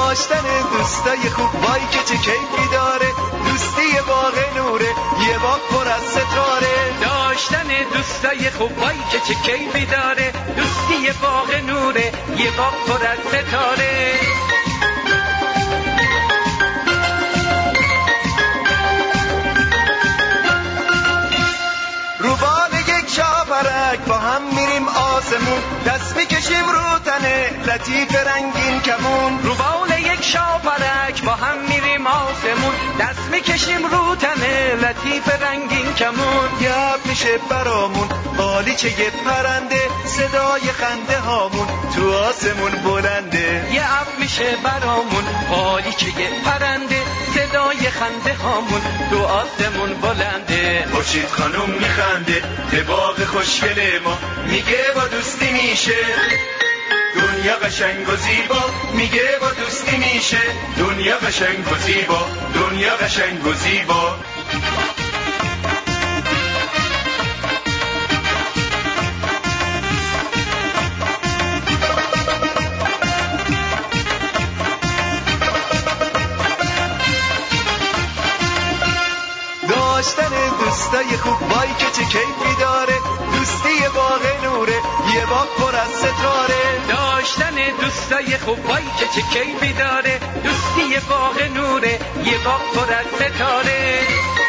داشتن دوستای خوب وای که چه کیفی داره، دوستی باغ نوره یه باغ پر از ستاره. داشتن دوستای خوب وای که چه کیفی داره، دوستی باغ نوره یه باغ پر از ستاره. شاپرک با هم میریم آسمون، دست میکشیم رو تنه لطیف رنگین کمون. رو بال یک شاپرک با هم میریم آسمون، دست میکشیم رو تنه لطیف رنگین کمون. یب میشه برامون قالیچه یه پرنده، صدای خنده هامون تو آسمون بلنده. یب میشه برامون قالیچه یه پرنده، صدای خنده هامون تو آسمون بلنده. خورشید خانوم میخنده به باغ خوشگل ما، میگه با دوستی میشه دنیا قشنگ و زیبا. میگه با دوستی میشه دنیا قشنگ و زیبا، دنیا قشنگ و زیبا. داشتن دوستای خوب وای که چه کیفی داره، دوستی باغ نوره یه باغ پر از ستاره. داشتن دوستای خوب وای که چه کیفی داره، دوستی باغ نوره یه باغ پر از ستاره.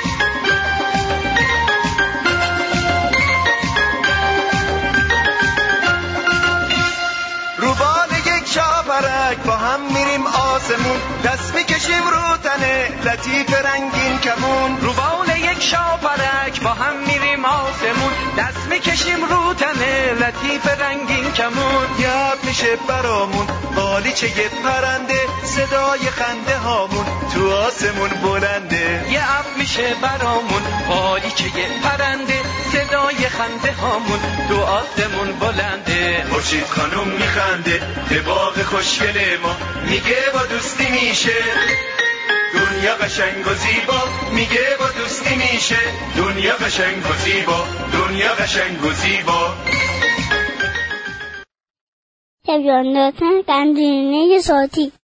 رو بال یک شاپرک با هم میریم آسمون، دست میکشیم رو تنه لطیف رنگین کمون. رو بال یک شاپرک با هم میریم آسمون، دست میکشیم رو تنه لطیف رنگین کمون. یب میشه برامون قالیچه یه پرنده، صدای خنده هامون تو آسمون بلنده. یب میشه برامون قالیچه یه پرنده، صدای خنده هامون تو آسمون بلنده. خورشید خانوم میخنده به باغ خوشگل ما، میگه با دوستی میشه دنیا قشنگ و زیبا. میگه با دوستی میشه دنیا قشنگ و زیبا، دنیا قشنگ و زیبا. تلویزیون قندیلینه صوتی